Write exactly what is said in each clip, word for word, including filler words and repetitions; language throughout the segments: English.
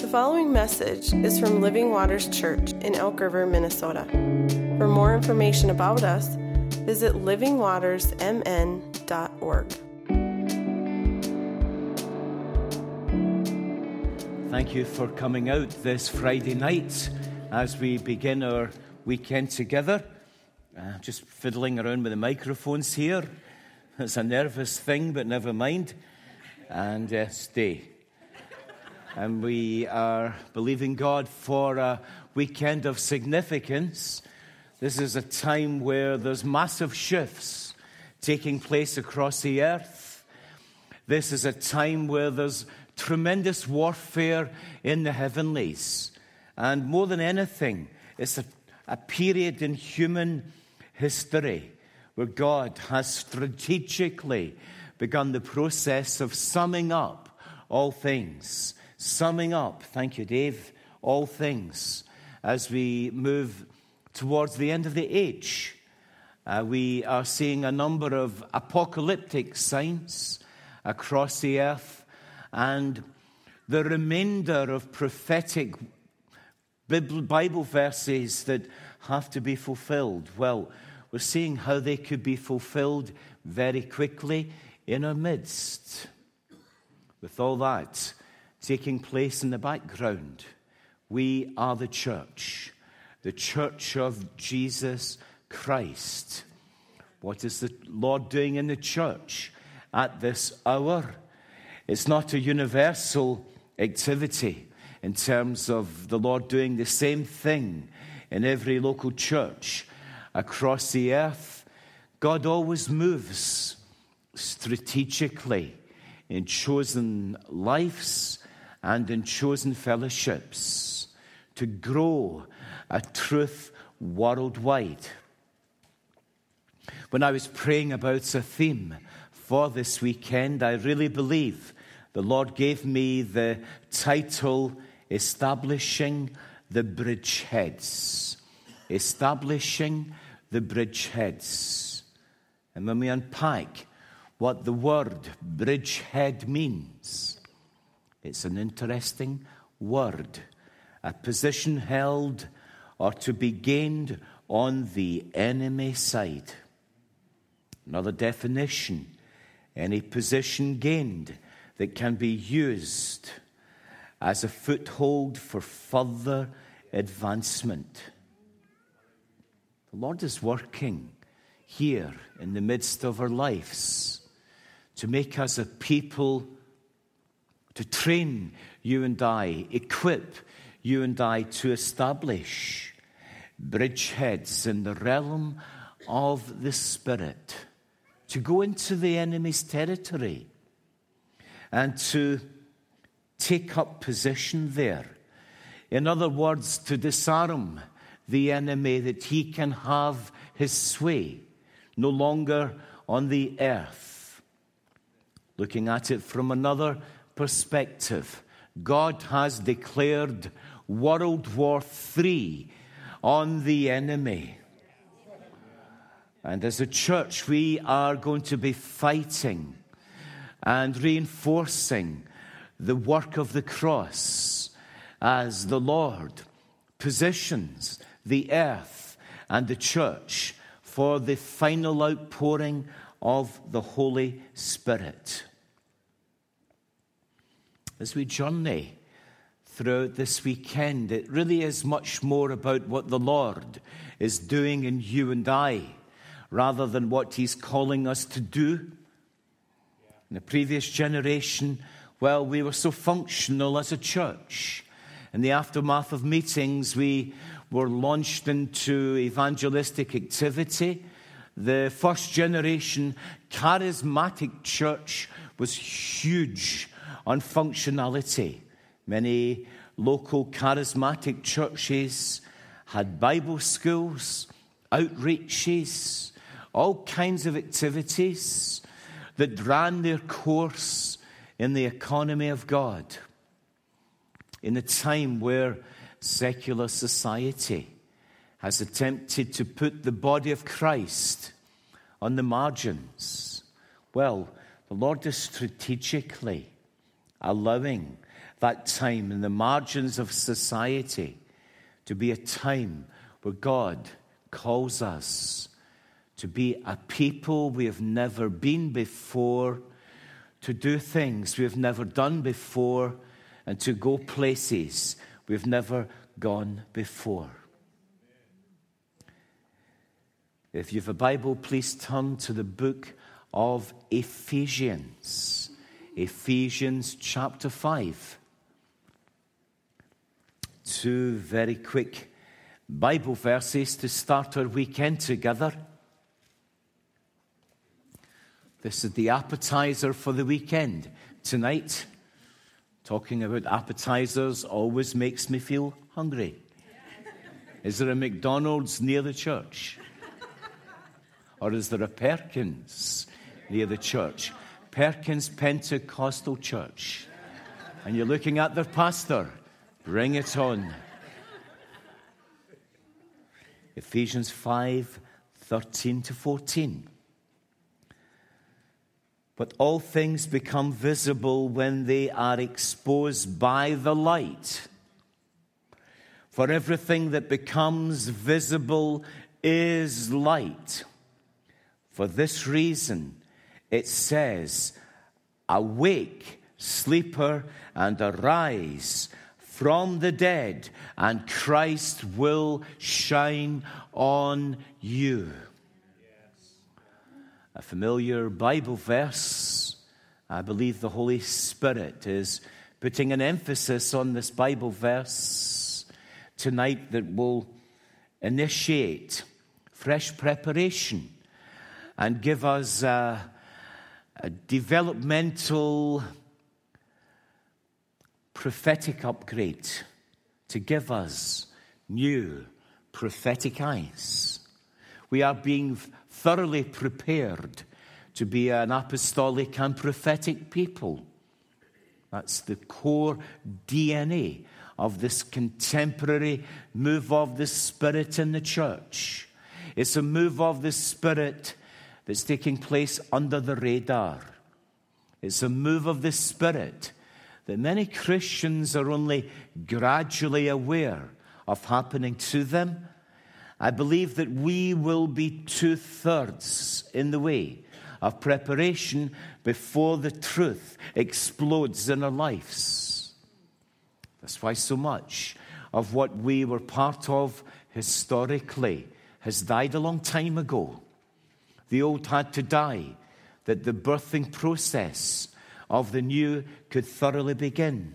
following message is from Living Waters Church in Elk River, Minnesota. For more information about us, visit living waters m n dot org. Thank you for coming out this Friday night as we begin our weekend together. Uh, just fiddling around with the microphones here. It's a nervous thing, but never mind. And uh, stay. And we are believing God for a weekend of significance. This is a time where there's massive shifts taking place across the earth. This is a time where there's tremendous warfare in the heavenlies. And more than anything, it's a, a period in human history where God has strategically begun the process of summing up all things. Summing up, thank you, Dave, all things as we move towards the end of the age. Uh, we are seeing a number of apocalyptic signs across the earth, and the remainder of prophetic Bible verses that have to be fulfilled. Well, we're seeing how they could be fulfilled very quickly in our midst. With all that taking place in the background, we are the church, the church of Jesus Christ. What is the Lord doing in the church at this hour? It's not a universal activity in terms of the Lord doing the same thing in every local church across the earth. God always moves strategically in chosen lives and in chosen fellowships to grow a truth worldwide. When I was praying about a theme for this weekend, I really believe the Lord gave me the title, Establishing the Bridgeheads. Establishing the Bridgeheads. And when we unpack what the word bridgehead means, it's an interesting word. A position held or to be gained on the enemy side. Another definition, any position gained that can be used as a foothold for further advancement. The Lord is working here in the midst of our lives to make us a people, to train you and I, equip you and I to establish bridgeheads in the realm of the Spirit, to go into the enemy's territory and to take up position there. In other words, to disarm the enemy that he can have his sway no longer on the earth. Looking at it from another perspective, God has declared World War Three on the enemy. And as a church, we are going to be fighting and reinforcing the work of the cross as the Lord positions the earth and the church for the final outpouring of the Holy Spirit. As we journey throughout this weekend, it really is much more about what the Lord is doing in you and I, rather than what he's calling us to do. In the previous generation, well, we were so functional as a church. In the aftermath of meetings, we were launched into evangelistic activity. The first generation charismatic church was huge on functionality. Many local charismatic churches had Bible schools, outreaches, all kinds of activities that ran their course in the economy of God. In a time where secular society has attempted to put the body of Christ on the margins, well, the Lord is strategically allowing that time in the margins of society to be a time where God calls us to be a people we have never been before, to do things we have never done before, and to go places we've never gone before. If you have a Bible, please turn to the book of Ephesians. Ephesians chapter five. Two very quick Bible verses to start our weekend together. This is the appetizer for the weekend. Tonight, talking about appetizers always makes me feel hungry. Is there a McDonald's near the church? Or is there a Perkins near the church? Perkins Pentecostal Church. And you're looking at their pastor. Bring it on. Ephesians five, thirteen to fourteen. But all things become visible when they are exposed by the light. For everything that becomes visible is light. For this reason, it says, awake, sleeper, and arise from the dead, and Christ will shine on you. Yes. A familiar Bible verse. I believe the Holy Spirit is putting an emphasis on this Bible verse tonight that will initiate fresh preparation and give us a, a developmental prophetic upgrade to give us new prophetic eyes. We are being thoroughly prepared to be an apostolic and prophetic people. That's the core D N A of this contemporary move of the Spirit in the church. It's a move of the Spirit that's taking place under the radar. It's a move of the Spirit that many Christians are only gradually aware of happening to them. I believe that we will be two-thirds in the way of preparation before the truth explodes in our lives. That's why so much of what we were part of historically has died a long time ago. The old had to die, that the birthing process of the new could thoroughly begin.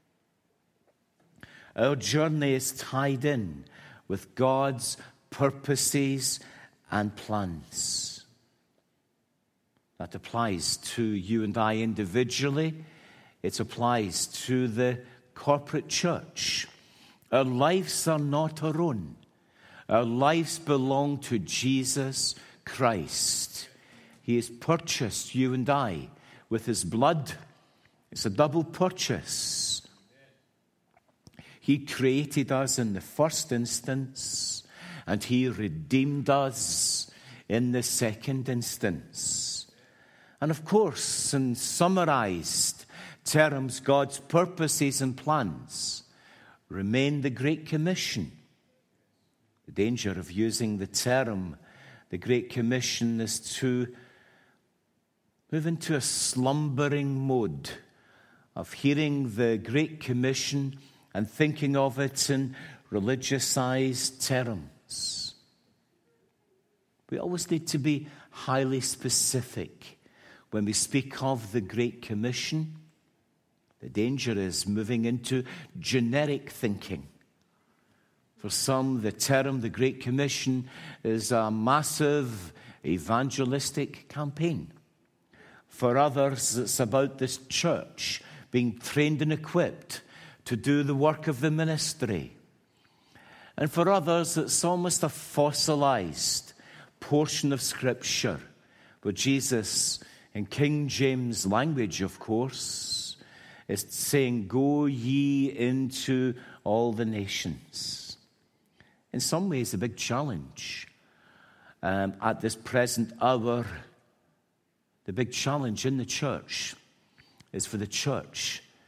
Our journey is tied in with God's purposes and plans. That applies to you and I individually. It applies to the corporate church. Our lives are not our own. Our lives belong to Jesus Christ. He has purchased you and I with his blood. It's a double purchase. He created us in the first instance, and he redeemed us in the second instance. And of course, in summarized terms, God's purposes and plans remain the Great Commission. The danger of using the term the Great Commission is to move into a slumbering mode of hearing the Great Commission and thinking of it in religiousized terms. We always need to be highly specific when we speak of the Great Commission. The danger is moving into generic thinking. For some, the term, the Great Commission, is a massive evangelistic campaign. For others, it's about this church being trained and equipped to do the work of the ministry. And for others, it's almost a fossilized portion of Scripture, where Jesus, in King James language, of course, is saying, "Go ye into all the nations." In some ways, a big challenge um, at this present hour. The big challenge in the church is for the church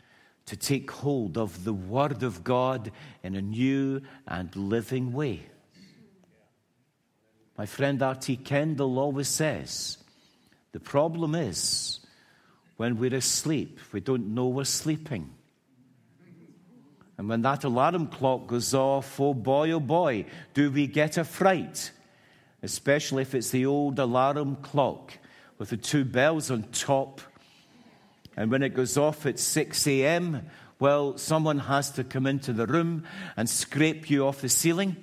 to take hold of the Word of God in a new and living way. My friend R T Kendall always says, the problem is when we're asleep, we don't know we're sleeping. And when that alarm clock goes off, oh boy, oh boy, do we get a fright. Especially if it's the old alarm clock with the two bells on top. And when it goes off at six a.m., well, someone has to come into the room and scrape you off the ceiling.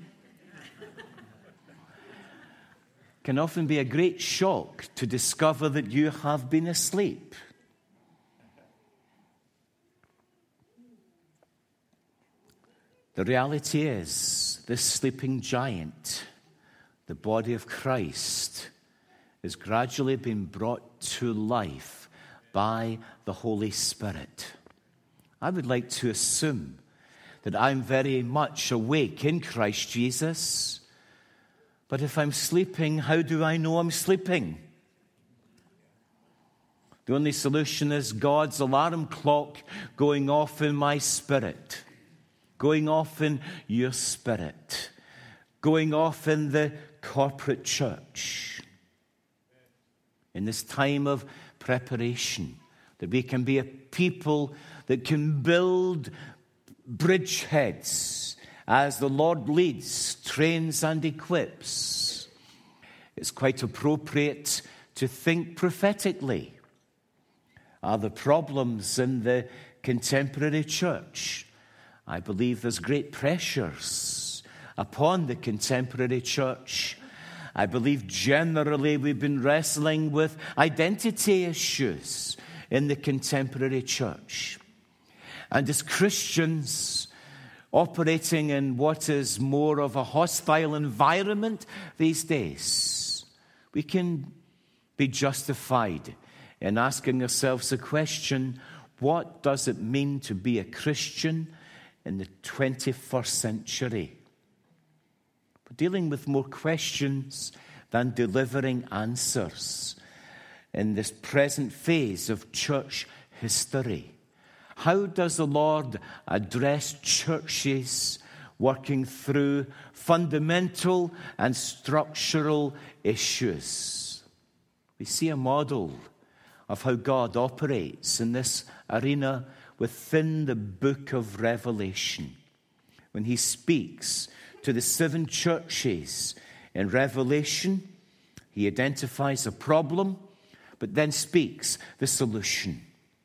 It can often be a great shock to discover that you have been asleep. The reality is, this sleeping giant, the body of Christ, is gradually being brought to life by the Holy Spirit. I would like to assume that I'm very much awake in Christ Jesus. But if I'm sleeping, how do I know I'm sleeping? The only solution is God's alarm clock going off in my spirit, going off in your spirit, going off in the corporate church. In this time of preparation, that we can be a people that can build bridgeheads as the Lord leads, trains, and equips. It's quite appropriate to think prophetically. Are there problems in the contemporary church? I believe there's great pressures upon the contemporary church. I believe generally we've been wrestling with identity issues in the contemporary church. And as Christians operating in what is more of a hostile environment these days, we can be justified in asking ourselves the question, what does it mean to be a Christian in the twenty-first century? We're dealing with more questions than delivering answers in this present phase of church history. How does the Lord address churches working through fundamental and structural issues? We see a model of how God operates in this arena within the book of Revelation. When he speaks to the seven churches in Revelation, he identifies a problem, but then speaks the solution.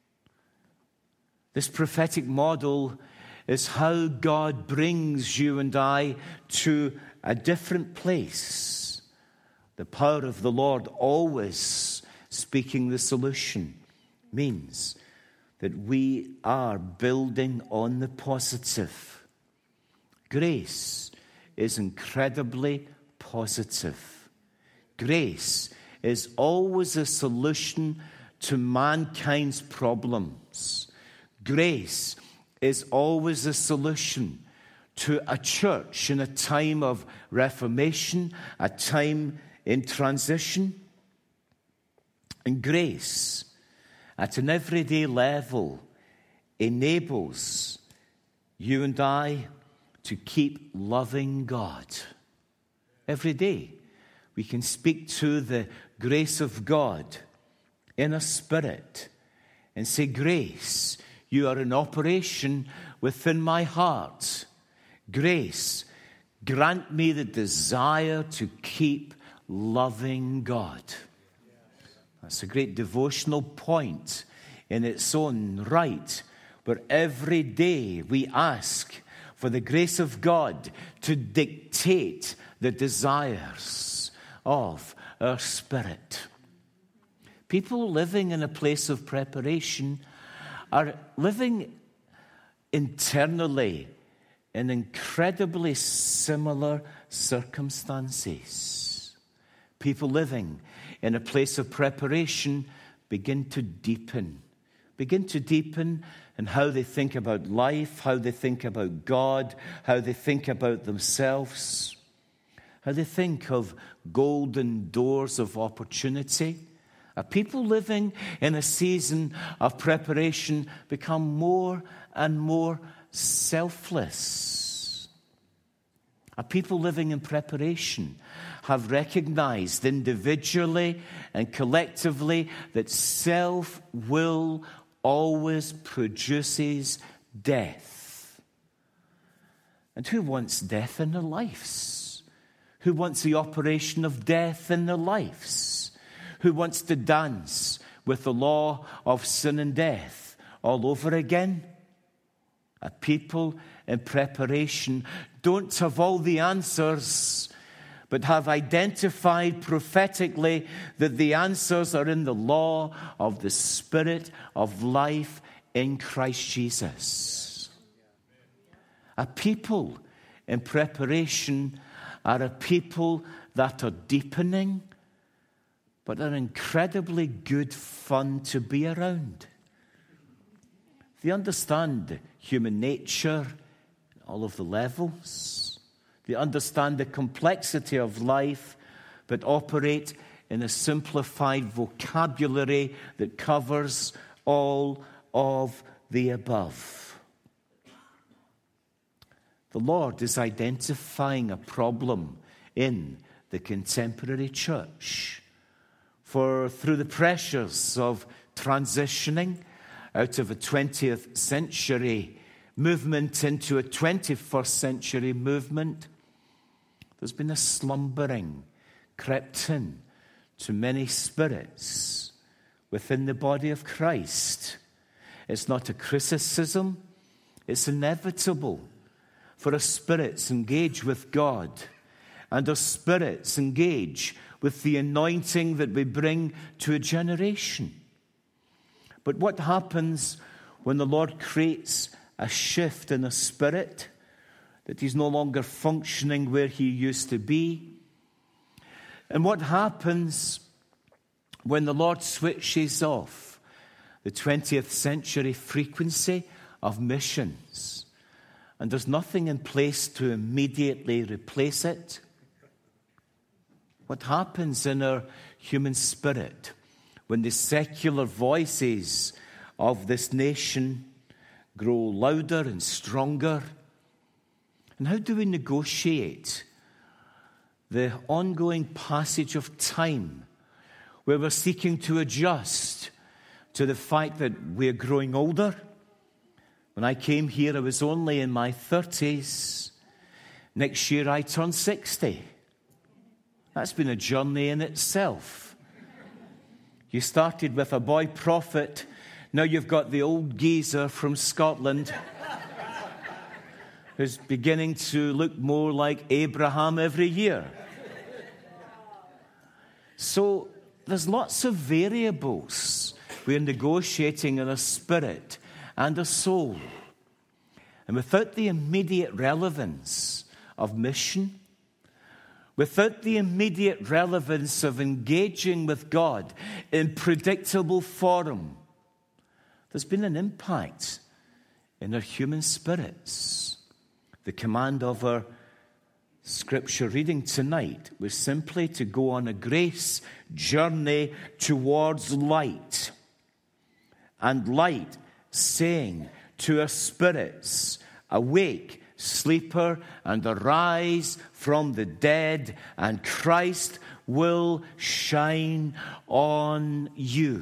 This prophetic model is how God brings you and I to a different place. The power of the Lord always speaking the solution means that we are building on the positive. Grace is incredibly positive. Grace is always a solution to mankind's problems. Grace is always a solution to a church in a time of reformation, a time in transition. And grace, at an everyday level, enables you and I to keep loving God. Every day, we can speak to the grace of God in a spirit and say, grace, you are in operation within my heart. Grace, grant me the desire to keep loving God. That's a great devotional point in its own right, where every day we ask for the grace of God to dictate the desires of our spirit. People living in a place of preparation are living internally in incredibly similar circumstances. People living in a place of preparation begin to deepen. Begin to deepen in how they think about life, how they think about God, how they think about themselves, how they think of golden doors of opportunity A people living in a season of preparation become more and more selfless. A people living in preparation have recognized individually and collectively that self-will always produces death. And who wants death in their lives? Who wants the operation of death in their lives? Who wants to dance with the law of sin and death all over again? A people in preparation don't have all the answers, but have identified prophetically that the answers are in the law of the Spirit of life in Christ Jesus. A people in preparation are a people that are deepening, but are incredibly good fun to be around. They understand human nature, all of the levels. They understand the complexity of life, but operate in a simplified vocabulary that covers all of the above. The Lord is identifying a problem in the contemporary church. For through the pressures of transitioning out of a twentieth century movement into a twenty-first century movement, there's been a slumbering crept in to many spirits within the body of Christ. It's not a criticism, it's inevitable for our spirits engage with God and our spirits engage with the anointing that we bring to a generation. But what happens when the Lord creates a shift in a spirit, that he's no longer functioning where he used to be? And what happens when the Lord switches off the twentieth century frequency of missions and there's nothing in place to immediately replace it? What happens in our human spirit when the secular voices of this nation grow louder and stronger? And how do we negotiate the ongoing passage of time where we're seeking to adjust to the fact that we're growing older? When I came here, I was only in my thirties. Next year, I turn sixty. That's been a journey in itself. You started with a boy prophet. Now you've got the old geezer from Scotland who's beginning to look more like Abraham every year. So there's lots of variables we're negotiating in a spirit and a soul. And without the immediate relevance of mission, without the immediate relevance of engaging with God in predictable form, there's been an impact in our human spirits. The command of our scripture reading tonight was simply to go on a grace journey towards light. And light saying to our spirits, awake, sleeper, and arise from the dead, and Christ will shine on you.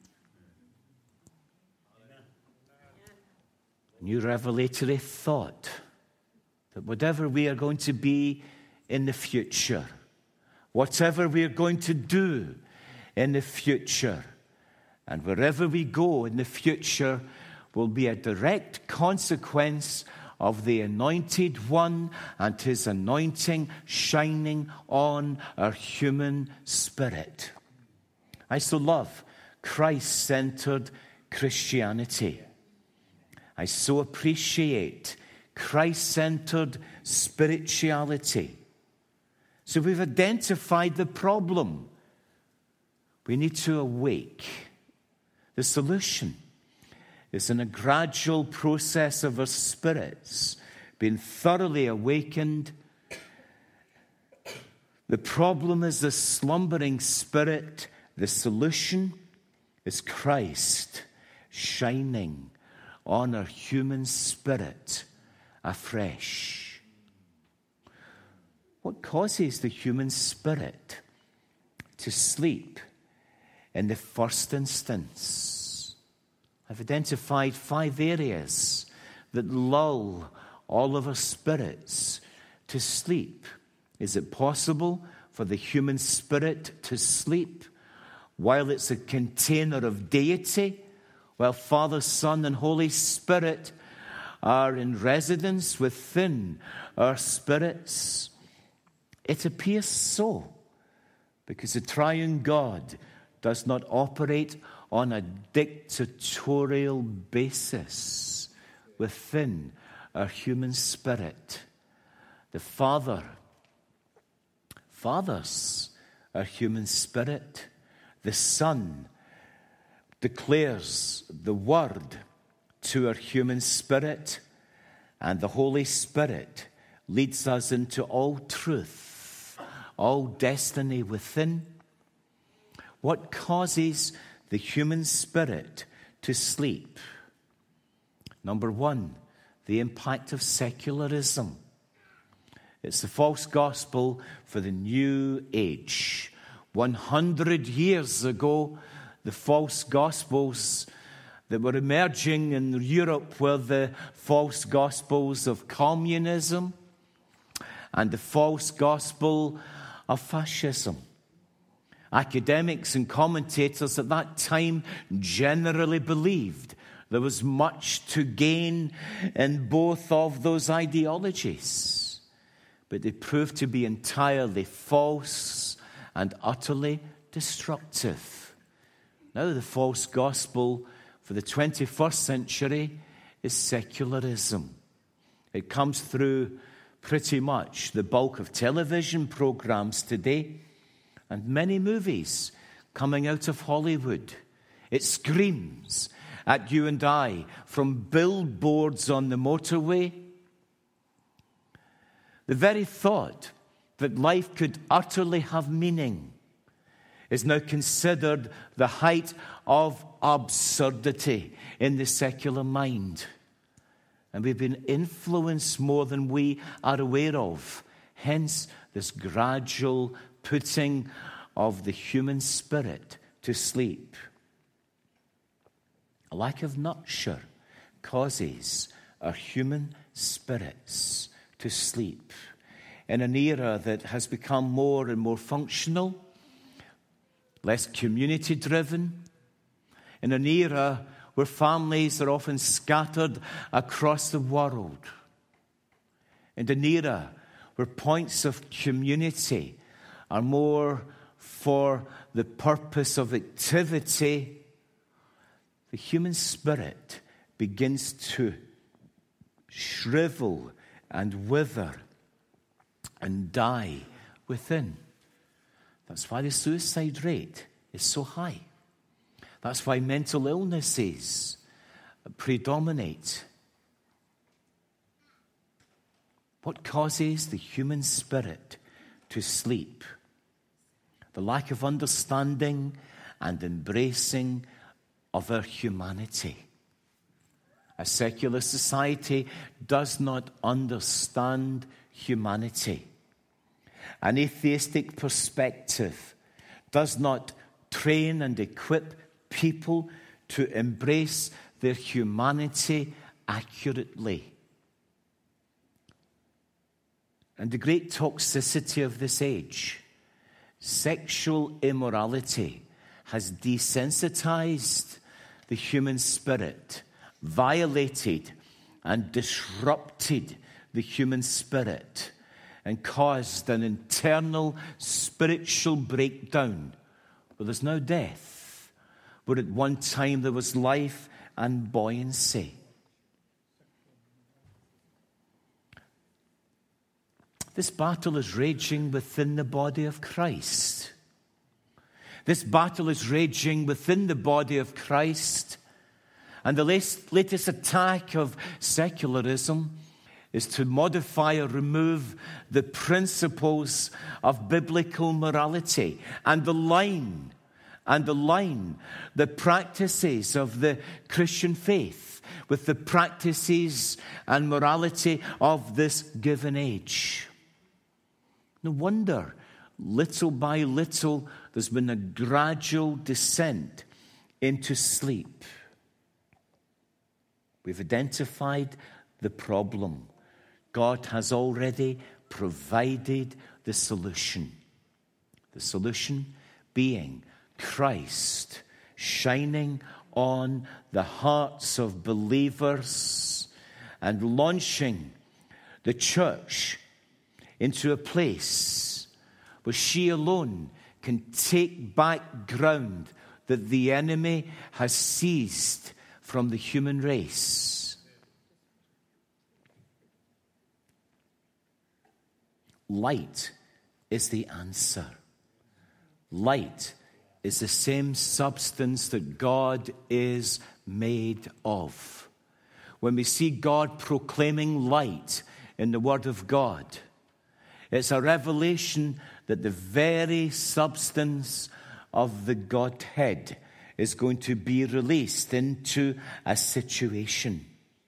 New revelatory thought that whatever we are going to be in the future, whatever we are going to do in the future, and wherever we go in the future will be a direct consequence of the Anointed One and his anointing shining on our human spirit. I so love Christ-centered Christianity. I so appreciate Christ-centered spirituality. So we've identified the problem. We need to awake. The solution is in a gradual process of our spirits being thoroughly awakened. The problem is the slumbering spirit The solution is Christ shining on our human spirit afresh. What causes the human spirit to sleep in the first instance? I've identified five areas that lull all of our spirits to sleep. Is it possible for the human spirit to sleep while it's a container of deity, while Father, Son, and Holy Spirit are in residence within our spirits? It appears so, because the triune God does not operate on a dictatorial basis within our human spirit. The Father fathers our human spirit. The Son declares the Word to our human spirit, and the Holy Spirit leads us into all truth, all destiny within. What causes the human spirit to sleep? Number one, the impact of secularism. It's the false gospel for the new age. one hundred years ago, the false gospels that were emerging in Europe were the false gospels of communism and the false gospel of fascism. Academics and commentators at that time generally believed there was much to gain in both of those ideologies, but they proved to be entirely false and utterly destructive. Now the false gospel for the twenty-first century is secularism. It comes through pretty much the bulk of television programs today and many movies coming out of Hollywood. It screams at you and I from billboards on the motorway. The very thought that life could utterly have meaning is now considered the height of absurdity in the secular mind. And we've been influenced more than we are aware of. Hence, this gradual putting of the human spirit to sleep. A lack of nurture causes our human spirits to sleep. In an era that has become more and more functional, less community-driven, in an era where families are often scattered across the world, in an era where points of community are more for the purpose of activity, the human spirit begins to shrivel and wither and die within. That's why the suicide rate is so high. That's why mental illnesses predominate. What causes the human spirit to sleep? The lack of understanding and embracing of our humanity. A secular society does not understand humanity. An atheistic perspective does not train and equip people to embrace their humanity accurately. And the great toxicity of this age, sexual immorality, has desensitized the human spirit, violated and disrupted the human spirit, and caused an internal spiritual breakdown where there's now death, where at one time there was life and buoyancy. This battle is raging within the body of Christ. This battle is raging within the body of Christ. And the latest attack of secularism is to modify or remove the principles of biblical morality and the line and align the practices of the Christian faith with the practices and morality of this given age. No wonder, little by little, there's been a gradual descent into sleep. We've identified the problem. God has already provided the solution. The solution being Christ shining on the hearts of believers and launching the church into a place where she alone can take back ground that the enemy has seized from the human race. Light is the answer. Light is the same substance that God is made of. When we see God proclaiming light in the Word of God, it's a revelation that the very substance of the Godhead is going to be released into a situation.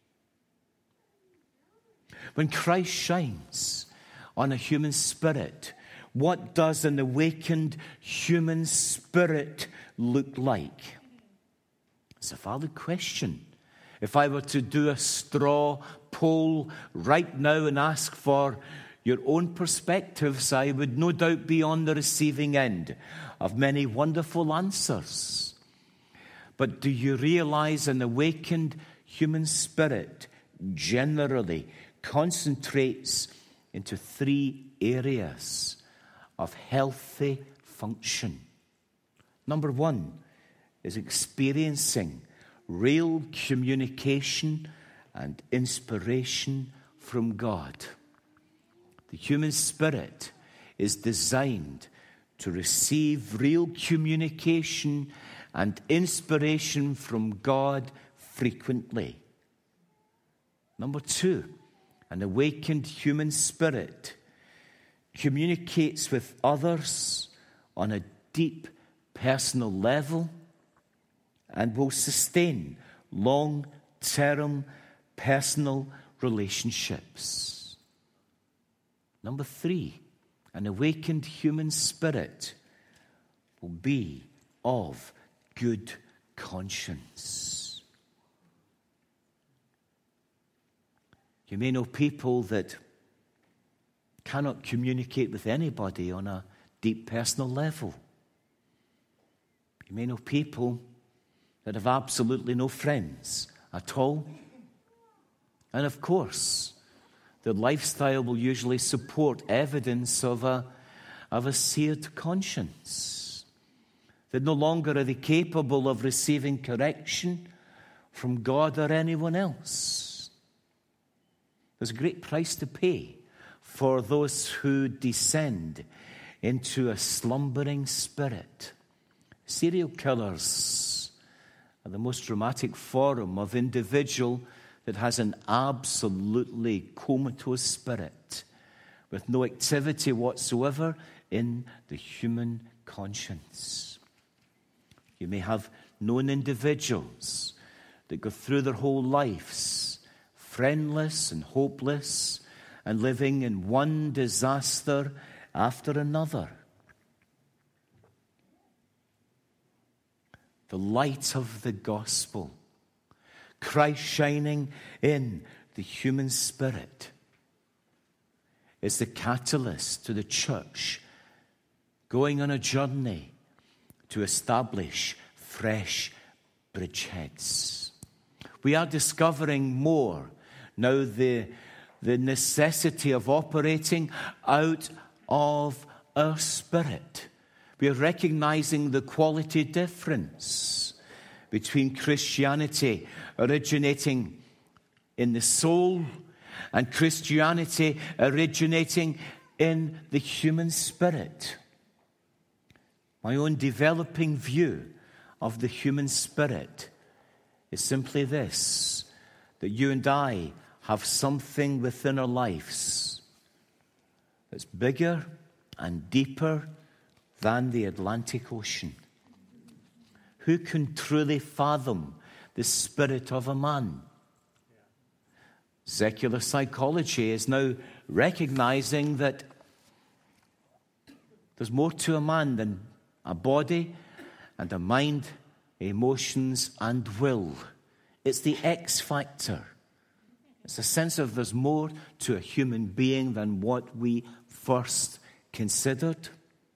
When Christ shines on a human spirit, what does an awakened human spirit look like? It's a valid question. If I were to do a straw poll right now and ask for your own perspectives, I would no doubt be on the receiving end of many wonderful answers. But do you realize an awakened human spirit generally concentrates into three areas of healthy function? Number one is experiencing real communication and inspiration from God. The human spirit is designed to receive real communication and inspiration from God frequently. Number two, an awakened human spirit communicates with others on a deep personal level and will sustain long-term personal relationships. Number three, an awakened human spirit will be of good conscience. You may know people that cannot communicate with anybody on a deep personal level. You may know people that have absolutely no friends at all. And of course, their lifestyle will usually support evidence of a, of a seared conscience. That no longer are they capable of receiving correction from God or anyone else. There's a great price to pay for those who descend into a slumbering spirit. Serial killers are the most dramatic form of individual that has an absolutely comatose spirit with no activity whatsoever in the human conscience. You may have known individuals that go through their whole lives friendless and hopeless and living in one disaster after another. The light of the gospel, Christ shining in the human spirit, is the catalyst to the church going on a journey to establish fresh bridgeheads. We are discovering more now the, the necessity of operating out of our spirit. We are recognizing the quality difference between Christianity originating in the soul and Christianity originating in the human spirit. My own developing view of the human spirit is simply this, that you and I have something within our lives that's bigger and deeper than the Atlantic Ocean. who can truly fathom the spirit of a man? Secular psychology is now recognizing that there's more to a man than a body and a mind, emotions and will. It's the X factor. It's a sense of there's more to a human being than what we first considered.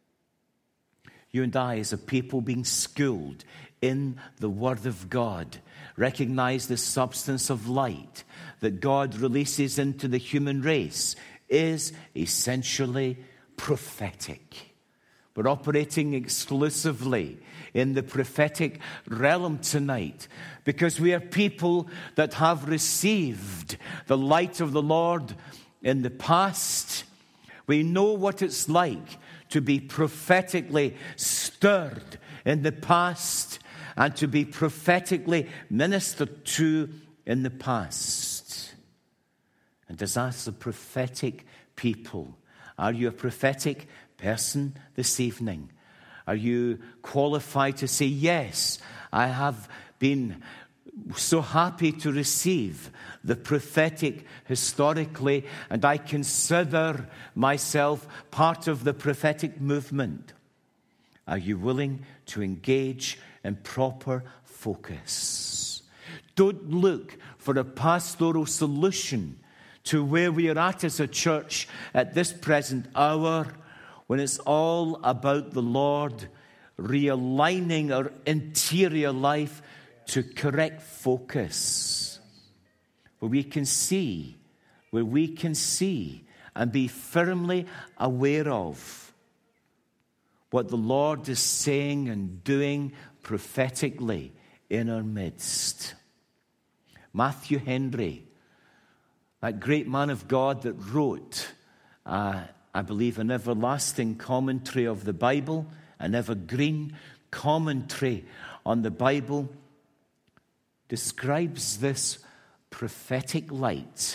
You and I, as a people, being schooled in the Word of God, recognize the substance of light that God releases into the human race is essentially prophetic. We're operating exclusively in the prophetic realm tonight because we are people that have received the light of the Lord in the past. We know what it's like to be prophetically stirred in the past and to be prophetically ministered to in the past. And as us, the prophetic people, are you a prophetic person this evening? Are you qualified to say, yes, I have been so happy to receive the prophetic historically, and I consider myself part of the prophetic movement? Are you willing to engage in proper focus? Don't look for a pastoral solution to where we are at as a church at this present hour, when it's all about the Lord realigning our interior life to correct focus, where we can see, where we can see and be firmly aware of what the Lord is saying and doing prophetically in our midst. Matthew Henry, that great man of God that wrote, uh, I believe, an everlasting commentary of the Bible, an evergreen commentary on the Bible, describes this prophetic light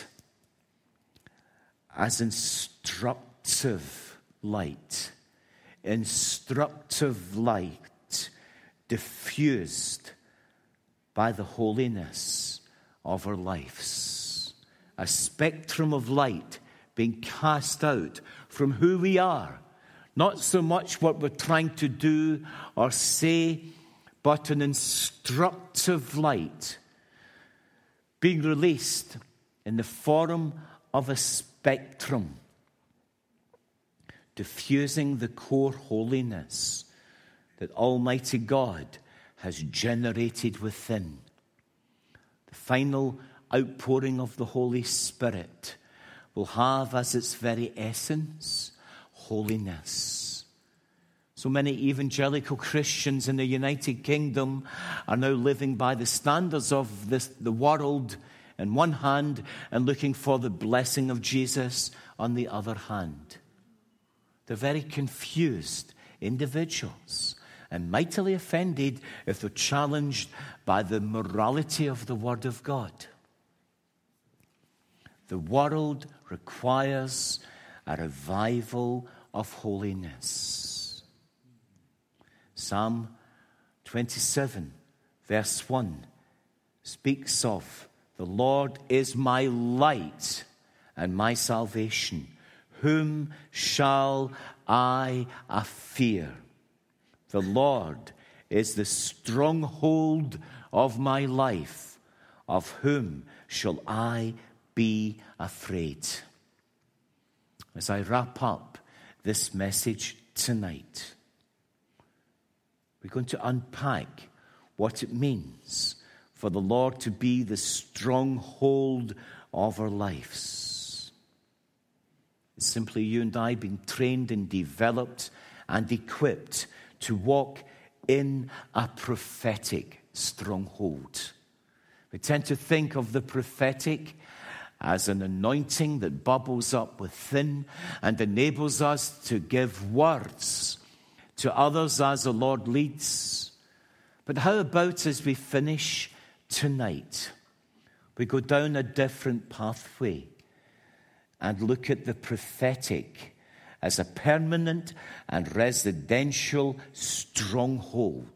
as instructive light. Instructive light diffused by the holiness of our lives. A spectrum of light being cast out from who we are. Not so much what we're trying to do or say, but an instructive light being released in the form of a spectrum, diffusing the core holiness that Almighty God has generated within. The final outpouring of the Holy Spirit will have as its very essence holiness. So many evangelical Christians in the United Kingdom are now living by the standards of this, the world in one hand and looking for the blessing of Jesus on the other hand. They're very confused individuals and mightily offended if they're challenged by the morality of the Word of God. The world requires a revival of holiness. Psalm twenty-seven, verse one, speaks of, the Lord is my light and my salvation. Whom shall I fear? The Lord is the stronghold of my life. Of whom shall I be afraid? As I wrap up this message tonight, we're going to unpack what it means for the Lord to be the stronghold of our lives. It's simply you and I being trained and developed and equipped to walk in a prophetic stronghold. We tend to think of the prophetic as an anointing that bubbles up within and enables us to give words to others as the Lord leads. But how about as we finish tonight, we go down a different pathway and look at the prophetic as a permanent and residential stronghold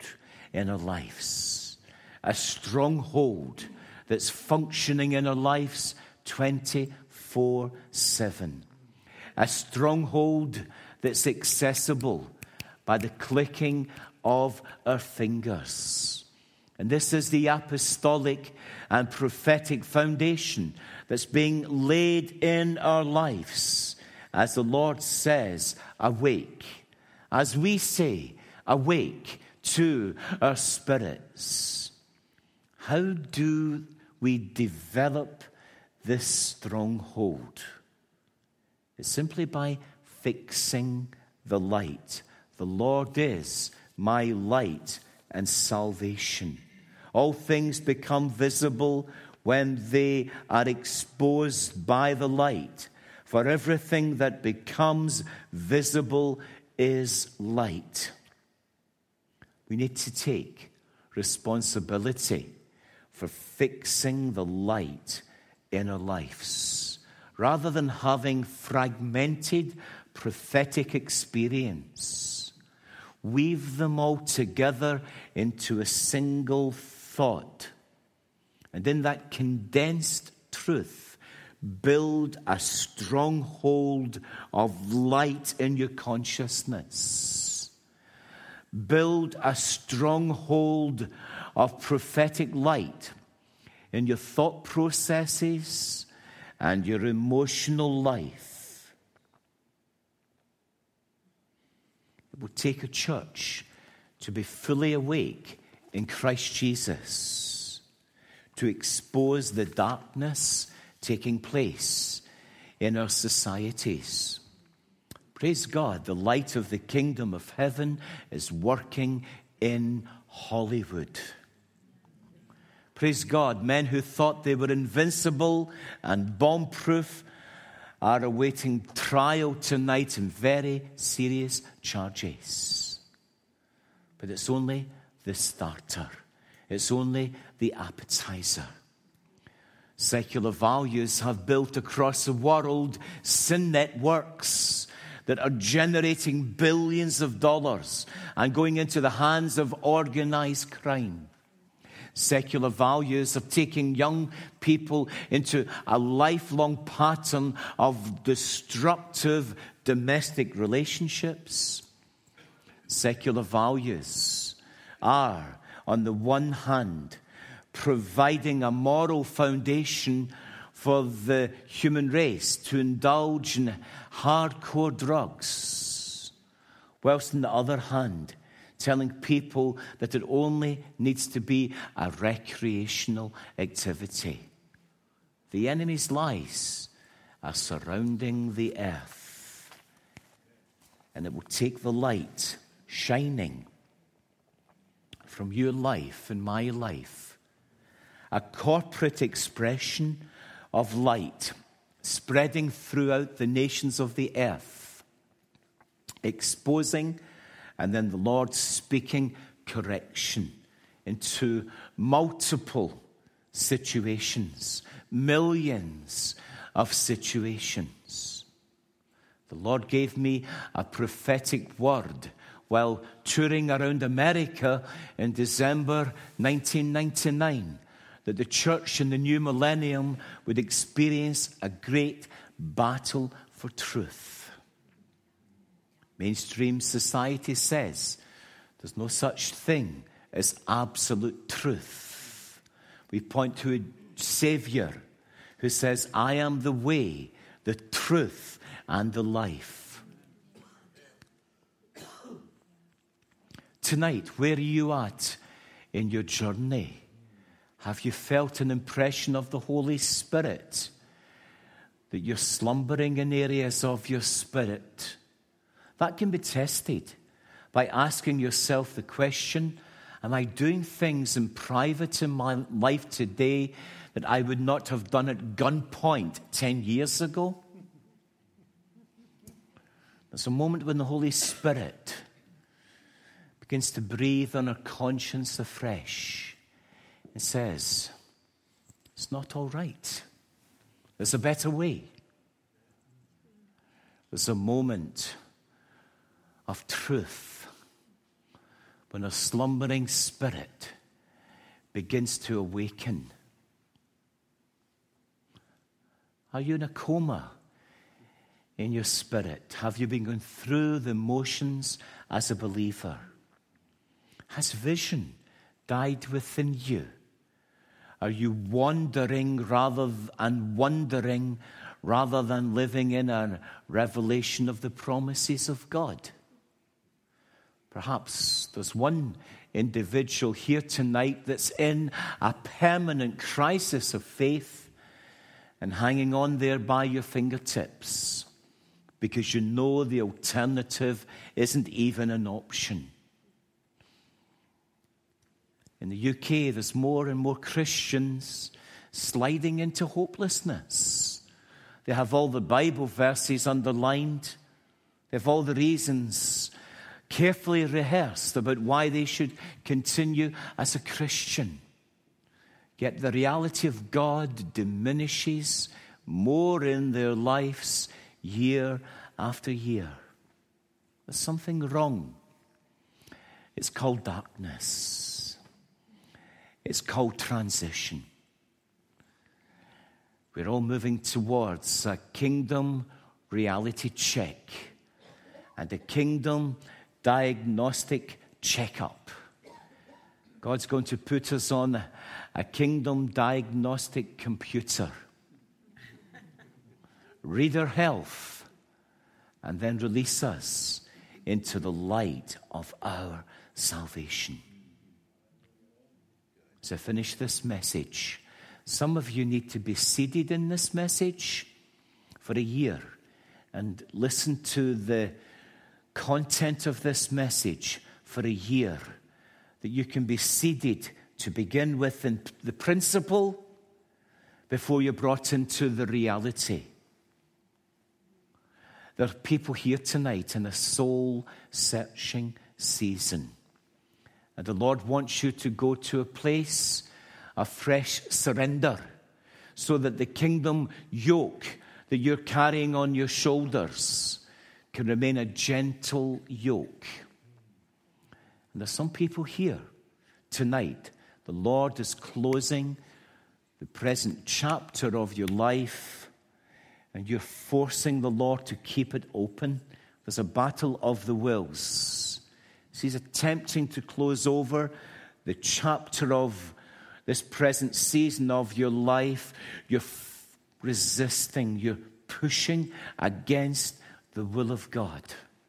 in our lives. A stronghold that's functioning in our lives twenty-four seven. A stronghold that's accessible by the clicking of our fingers. And this is the apostolic and prophetic foundation that's being laid in our lives. As the Lord says, awake. As we say, awake to our spirits. How do we develop this stronghold? It's simply by fixing the light. The Lord is my light and salvation. All things become visible when they are exposed by the light. For everything that becomes visible is light. We need to take responsibility for fixing the light in our lives. Rather than having fragmented prophetic experience, weave them all together into a single thought. And in that condensed truth, build a stronghold of light in your consciousness. Build a stronghold of prophetic light in your thought processes and your emotional life. It will take a church to be fully awake in Christ Jesus, to expose the darkness taking place in our societies. Praise God, the light of the kingdom of heaven is working in Hollywood. Praise God, men who thought they were invincible and bomb-proof are awaiting trial tonight in very serious charges. But it's only the starter. It's only the appetizer. Secular values have built across the world sin networks that are generating billions of dollars and going into the hands of organized crime. Secular values are taking young people into a lifelong pattern of destructive domestic relationships. Secular values are, on the one hand, providing a moral foundation for the human race to indulge in hardcore drugs, whilst on the other hand, telling people that it only needs to be a recreational activity. The enemy's lies are surrounding the earth, and it will take the light shining from your life and my life, a corporate expression of light spreading throughout the nations of the earth, exposing, and then the Lord speaking correction into multiple situations, millions of situations. The Lord gave me a prophetic word while touring around America in December nineteen ninety-nine, that the church in the new millennium would experience a great battle for truth. Mainstream society says there's no such thing as absolute truth. We point to a Savior who says, I am the way, the truth, and the life. Tonight, where are you at in your journey? Have you felt an impression of the Holy Spirit? That you're slumbering in areas of your spirit? That can be tested by asking yourself the question, am I doing things in private in my life today that I would not have done at gunpoint ten years ago? There's a moment when the Holy Spirit begins to breathe on our conscience afresh. It says, it's not all right. There's a better way. There's a moment of truth when a slumbering spirit begins to awaken? Are you in a coma in your spirit? Have you been going through the motions as a believer? Has vision died within you? Are you wandering rather th- and wondering rather than living in a revelation of the promises of God? Perhaps there's one individual here tonight that's in a permanent crisis of faith and hanging on there by your fingertips because you know the alternative isn't even an option. In the U K, there's more and more Christians sliding into hopelessness. They have all the Bible verses underlined. They have all the reasons carefully rehearsed about why they should continue as a Christian. Yet the reality of God diminishes more in their lives year after year. There's something wrong. It's called darkness. It's called transition. We're all moving towards a kingdom reality check and a kingdom diagnostic checkup. God's going to put us on a kingdom diagnostic computer, read our health, and then release us into the light of our salvation. As I finish this message, some of you need to be seated in this message for a year and listen to the content of this message for a year, that you can be seated to begin with in the principle before you're brought into the reality. There are people here tonight in a soul-searching season. And the Lord wants you to go to a place of fresh surrender so that the kingdom yoke that you're carrying on your shoulders can remain a gentle yoke. And there's some people here tonight. The Lord is closing the present chapter of your life, and you're forcing the Lord to keep it open. There's a battle of the wills. He's attempting to close over the chapter of this present season of your life. You're f- resisting, you're pushing against the will of God.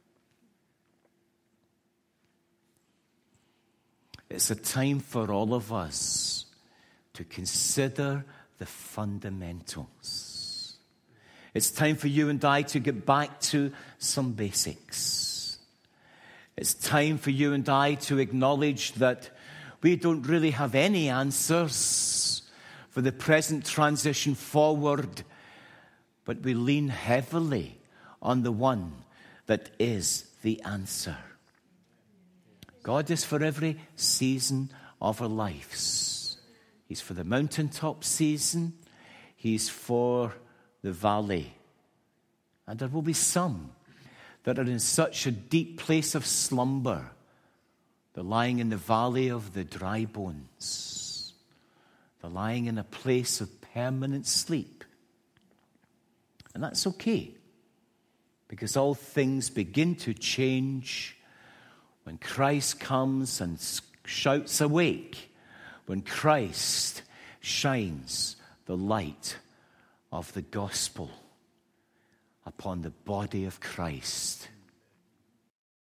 It's a time for all of us to consider the fundamentals. It's time for you and I to get back to some basics. It's time for you and I to acknowledge that we don't really have any answers for the present transition forward, but we lean heavily on the one that is the answer. God is for every season of our lives. He's for the mountaintop season. He's for the valley. And there will be some that are in such a deep place of slumber. They're lying in the valley of the dry bones. They're lying in a place of permanent sleep. And that's okay, because all things begin to change when Christ comes and shouts awake, when Christ shines the light of the gospel upon the body of Christ.